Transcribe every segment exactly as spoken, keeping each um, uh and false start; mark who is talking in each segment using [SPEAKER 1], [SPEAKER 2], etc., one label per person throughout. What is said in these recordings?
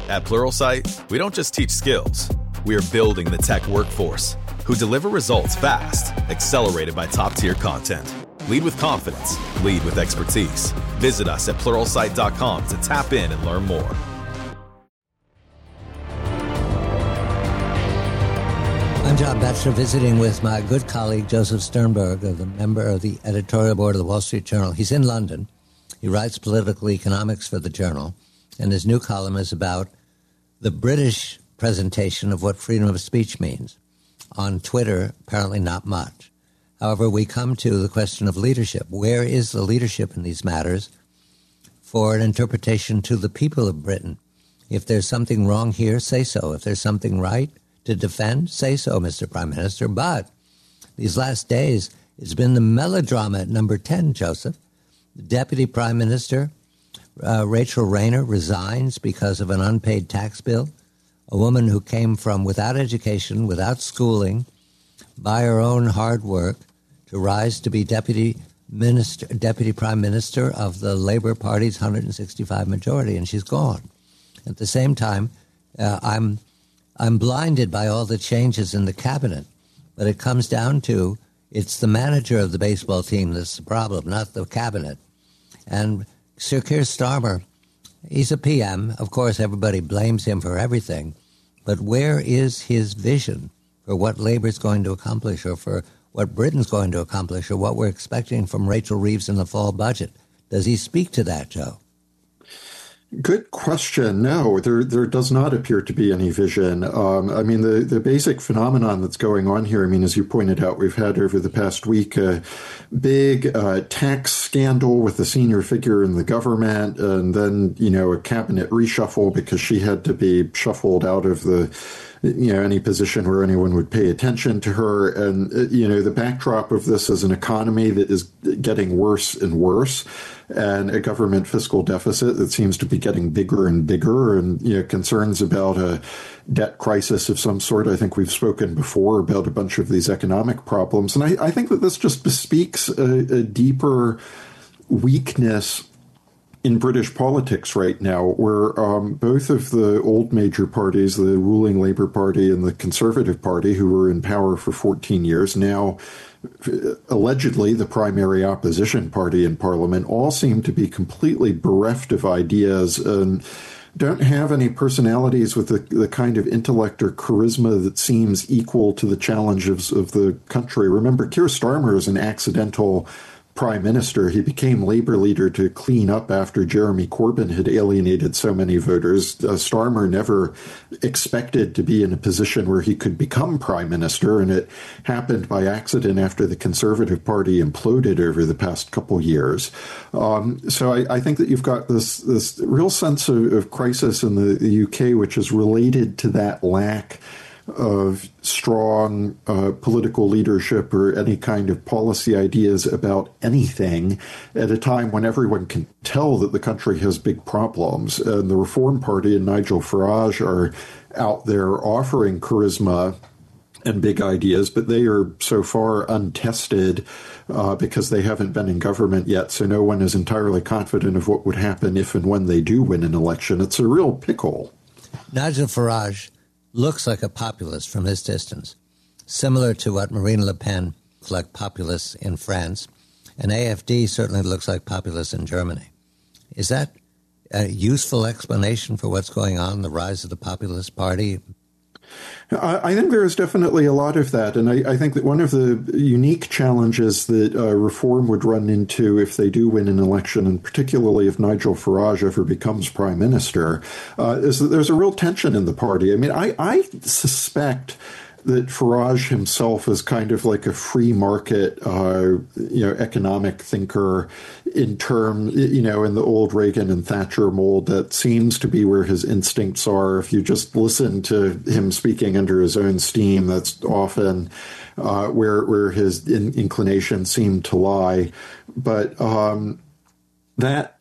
[SPEAKER 1] At Pluralsight, we don't just teach skills. We are building the tech workforce who deliver results fast, accelerated by top-tier content. Lead with confidence. Lead with expertise. Visit us at pluralsight dot com to tap in and learn more.
[SPEAKER 2] I'm John Batchelor, visiting with my good colleague Joseph Sternberg, the member of the editorial board of the Wall Street Journal. He's in London. He writes political economics for the Journal, and his new column is about the British presentation of what freedom of speech means. On Twitter, apparently not much. However, we come to the question of leadership. Where is the leadership in these matters for an interpretation to the people of Britain? If there's something wrong here, say so. If there's something right to defend, say so, Mister Prime Minister. But these last days, it's been the melodrama at number ten, Joseph. The Deputy Prime Minister, uh, Rachel Rayner, resigns because of an unpaid tax bill. A woman who came from without education, without schooling, by her own hard work, to rise to be Deputy Minister, Deputy Prime Minister of the Labour Party's one hundred sixty-five majority, and she's gone. At the same time, uh, I'm I'm blinded by all the changes in the cabinet, but it comes down to it's the manager of the baseball team that's the problem, not the cabinet. And Sir Keir Starmer, he's a P M. Of course, everybody blames him for everything. But where is his vision for what Labour's going to accomplish, or for what Britain's going to accomplish, or what we're expecting from Rachel Reeves in the fall budget? Does he speak to that, Joe?
[SPEAKER 3] Good question. No, there there does not appear to be any vision. Um, I mean, the, the basic phenomenon that's going on here, I mean, as you pointed out, we've had over the past week a big uh, tax scandal with a senior figure in the government, and then, you know, a cabinet reshuffle because she had to be shuffled out of the you know, any position where anyone would pay attention to her. And, you know, the backdrop of this is an economy that is getting worse and worse, and a government fiscal deficit that seems to be getting bigger and bigger, and, you know, concerns about a debt crisis of some sort. I think we've spoken before about a bunch of these economic problems. And I, I think that this just bespeaks a, a deeper weakness in British politics right now, where um, both of the old major parties, the ruling Labour Party and the Conservative Party, who were in power for fourteen years, now allegedly the primary opposition party in Parliament, all seem to be completely bereft of ideas and don't have any personalities with the, the kind of intellect or charisma that seems equal to the challenges of the country. Remember, Keir Starmer is an accidental prime minister. He became Labour leader to clean up after Jeremy Corbyn had alienated so many voters. Uh, Starmer never expected to be in a position where he could become prime minister, and it happened by accident after the Conservative Party imploded over the past couple years. Um, so I, I think that you've got this this real sense of, of crisis in the, the U K, which is related to that lack of strong uh, political leadership or any kind of policy ideas about anything at a time when everyone can tell that the country has big problems. And the Reform Party and Nigel Farage are out there offering charisma and big ideas, but they are so far untested uh, because they haven't been in government yet. So no one is entirely confident of what would happen if and when they do win an election. It's a real pickle.
[SPEAKER 2] Nigel Farage looks like a populist from his distance, similar to what Marine Le Pen looks like populists in France, and A F D certainly looks like populists in Germany. Is that a useful explanation for what's going on, the rise of the populist party?
[SPEAKER 3] I think there is definitely a lot of that. And I, I think that one of the unique challenges that uh, Reform would run into if they do win an election, and particularly if Nigel Farage ever becomes prime minister, uh, is that there's a real tension in the party. I mean, I, I suspect that Farage himself is kind of like a free market, uh, you know, economic thinker in term, you know, in the old Reagan and Thatcher mold. That seems to be where his instincts are. If you just listen to him speaking under his own steam, that's often uh, where where his in- inclinations seem to lie. But um, that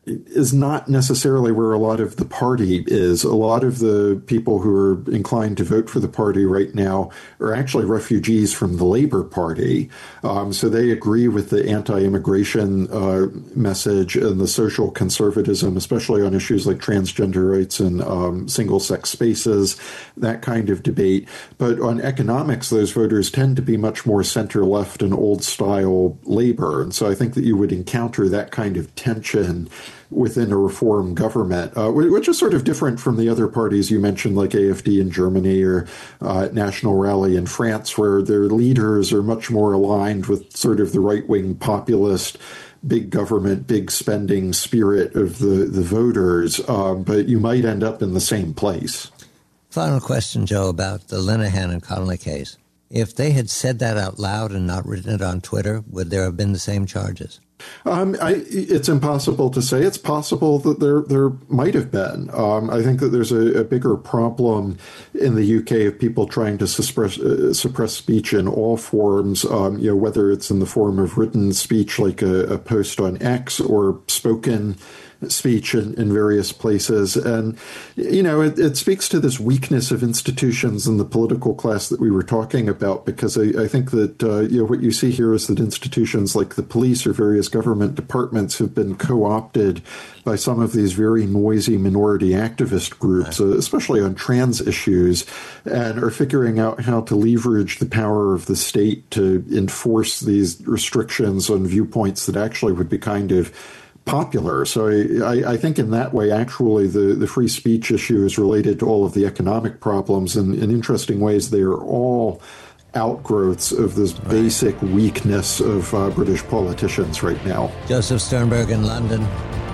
[SPEAKER 3] is not necessarily where a lot of the party is. A lot of the people who are inclined to vote for the party right now are actually refugees from the Labour Party. Um, so they agree with the anti-immigration uh, message and the social conservatism, especially on issues like transgender rights and um, single-sex spaces, that kind of debate. But on economics, those voters tend to be much more center-left and old-style Labour. And so I think that you would encounter that kind of tension within a reform government, uh, which is sort of different from the other parties you mentioned, like A F D in Germany or uh, National Rally in France, where their leaders are much more aligned with sort of the right-wing populist, big government, big spending spirit of the, the voters. Um, but you might end up in the same place.
[SPEAKER 2] Final question, Joe, about the Linehan and Connolly case. If they had said that out loud and not written it on Twitter, would there have been the same charges?
[SPEAKER 3] Um, I, it's impossible to say. It's possible that there there might have been. Um, I think that there's a, a bigger problem in the U K of people trying to suppress, uh, suppress speech in all forms, um, you know, whether it's in the form of written speech like a, a post on X or spoken speech in, in various places. And, you know, it, it speaks to this weakness of institutions in the political class that we were talking about, because I, I think that, uh, you know, what you see here is that institutions like the police or various government departments have been co-opted by some of these very noisy minority activist groups, uh, especially on trans issues, and are figuring out how to leverage the power of the state to enforce these restrictions on viewpoints that actually would be kind of popular. So I, I think in that way, actually, the, the free speech issue is related to all of the economic problems. And in interesting ways, they are all outgrowths of this right. basic weakness of uh, British politicians right now.
[SPEAKER 2] Joseph Sternberg in London.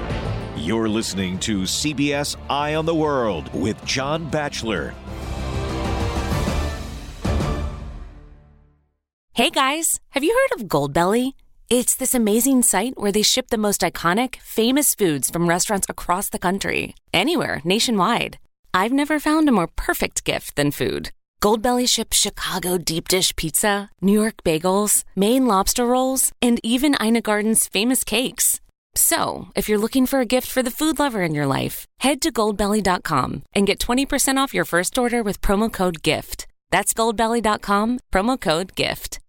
[SPEAKER 4] You're listening to C B S Eye on the World with John Batchelor.
[SPEAKER 5] Hey guys, have you heard of Goldbelly? It's this amazing site where they ship the most iconic, famous foods from restaurants across the country. Anywhere, nationwide. I've never found a more perfect gift than food. Goldbelly ships Chicago deep dish pizza, New York bagels, Maine lobster rolls, and even Ina Garden's famous cakes. So, if you're looking for a gift for the food lover in your life, head to goldbelly dot com and get twenty percent off your first order with promo code GIFT. That's goldbelly dot com, promo code GIFT.